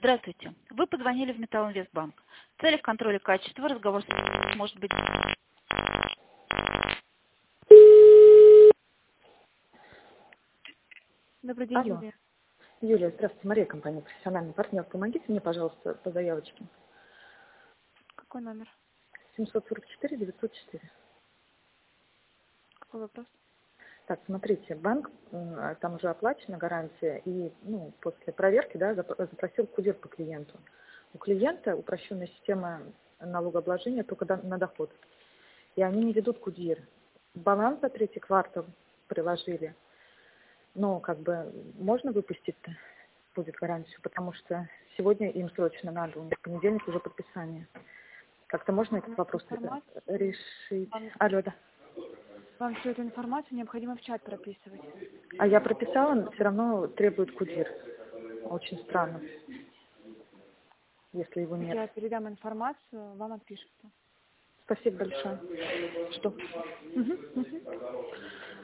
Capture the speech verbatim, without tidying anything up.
Здравствуйте. Вы позвонили в Металлинвестбанк. В целях контроля качества разговор с- может быть... Добрый день, Алло. Юлия. Юлия, здравствуйте. Мария, компания «Профессиональный партнер». Помогите мне, пожалуйста, по заявочке. Какой номер? семьсот сорок четыре девятьсот четыре. Какой вопрос? Так, смотрите, банк, м, там уже оплачена гарантия, и ну, после проверки да, зап- запросил кудир по клиенту. У клиента упрощенная система налогообложения только до- на доход. И они не ведут кудир. Баланс за третий квартал приложили. Но как бы можно выпустить-то будет гарантию, потому что сегодня им срочно надо, у них в понедельник уже подписание. Как-то можно этот вопрос Информацию, решить? вам, Алло, да. вам всю эту информацию необходимо в чат прописывать. А я прописала, все равно требует кудир. Очень странно, если его нет. Я передам информацию, вам отпишется. Спасибо большое. Что? Мгм, мгм.